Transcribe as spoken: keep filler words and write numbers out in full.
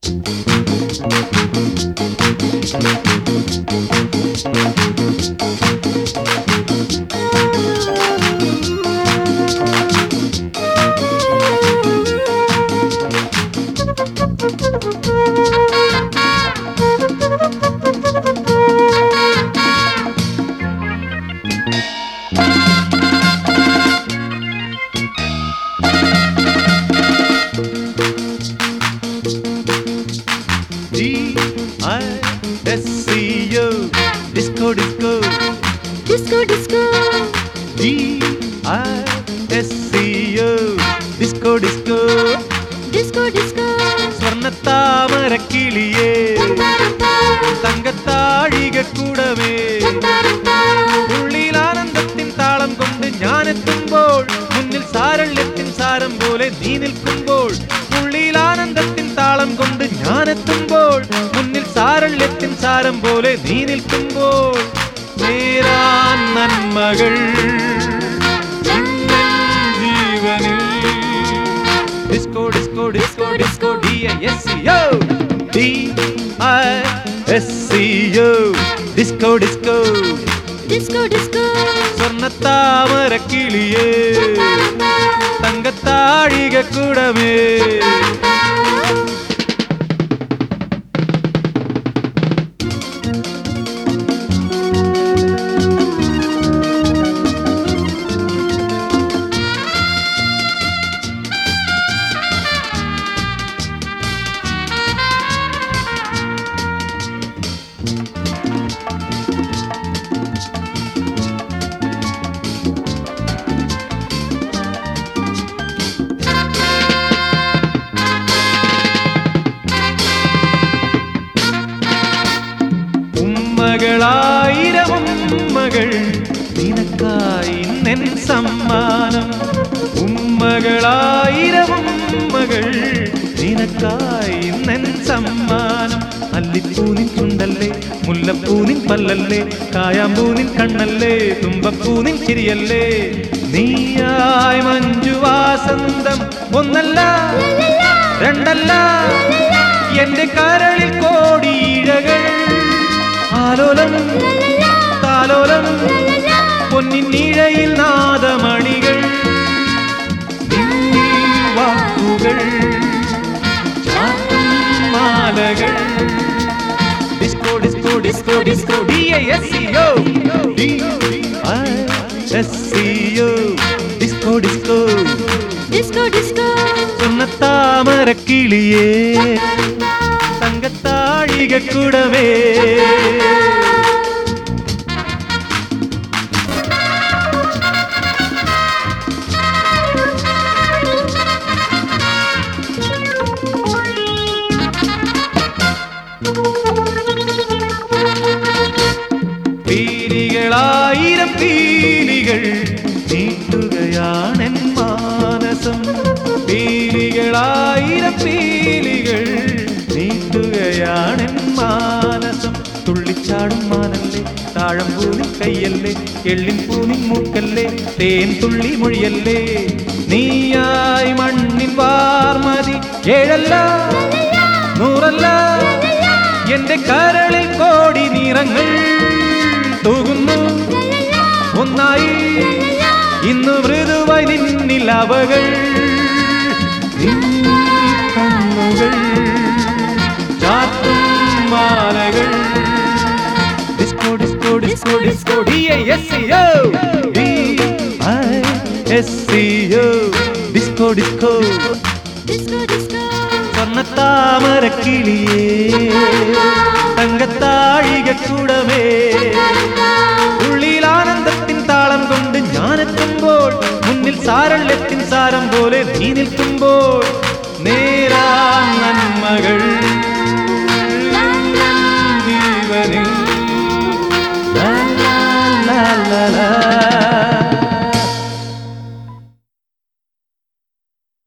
D I S C O Disco Disco Disco disco D I S C O Disco Disco disco disco സ്വർണ്ണത്താമര കിളിയേ തങ്കത്താഴിക കൂടമേ ഉള്ളിൽ ആനന്ദത്തിൻ താളം കൊണ്ട് ഞാനെത്തുമ്പോൾ മുന്നിൽ സാരള്യത്തിൻ സാരം പോലെ നീ നിൽക്കുമ്പോൾ ഉള്ളിൽ ആനന്ദത്തിൻ താളം കൊണ്ട് ഞാനെത്തുമ്പോൾ മുന്നിൽ സാരള്യത്തിൻ സാരം പോലെ നീ നിൽക്കുമ്പോൾ നേരാൻ നന്മകൾ ജീവനിൽ disco disco disco disco D I S C O D I S C O disco disco disco disco സ്വർണ്ണത്താമര കിളിയേ തങ്കത്താഴിക കൂടമേ ഉമ്മകളായിരം ഉമ്മകൾ നിനക്കായി നിൻ സമ്മാനം ഉമ്മകളായിരം ഉമ്മകൾ നിനക്കായി നിൻ സമ്മാനം അല്ലിപ്പൂനിൻ ചുണ്ടല്ലേ മുല്ലപ്പൂനിൻ പല്ലല്ലേ കായാമ്പൂനിൻ കണ്ണല്ലേ തുമ്പപ്പൂനിൻ ചിരിയല്ലേ നീയായി മഞ്ജുവാസന്തം ഒന്നല്ല രണ്ടല്ല എന്റെ കരളിൽ കോടിയിഴകൾ ആലോലം താലോലം പൊന്നിൻ നീഴയിൽ നാദമണികൾ വാക്കുകൾ മാലകൾ disco disco disco disco D I S C O D I S C O disco disco disco disco സ്വർണ്ണത്താമര കിളിയേ തങ്കത്താഴിക കൂടമേ പീലികളായിരം പീലികൾ നീട്ടുകയാണെൻ മാനസം പീലികളായിരം പീലികൾ നീട്ടുകയാണെൻ മാനസം തുള്ളിച്ചാടും മാനല്ലേ താഴമ്പൂനിൻ കയ്യല്ലേ എള്ളിൻ പൂനിൻ മൂക്കല്ലേ തേൻ തുള്ളി മൊഴിയല്ലേ നീയായി മണ്ണിൻ വാർമതി ഏഴല്ല നൂറല്ല എന്റെ കരളിൽ കോടി നിറങ്ങൾ തൂകുന്നു ഒന്നായി ഇന്നു മൃദുവായി നിന്നിൽ അവകൾ കണ്ണുകൾ ചാത്തും മാലകൾ disco disco disco disco D I S C O D I S C O disco disco disco disco സ്വർണ്ണത്താമര കിളിയേ തങ്കത്താഴിക കൂടമേ ഉള്ളിൽ ആനന്ദത്തിൻ താളം കൊണ്ട് ഞാനെത്തുമ്പോൾ മുന്നിൽ സാരള്യത്തിൻ സാരം പോലെ നീ നിൽക്കുമ്പോൾ നേരാ നന്മകൾ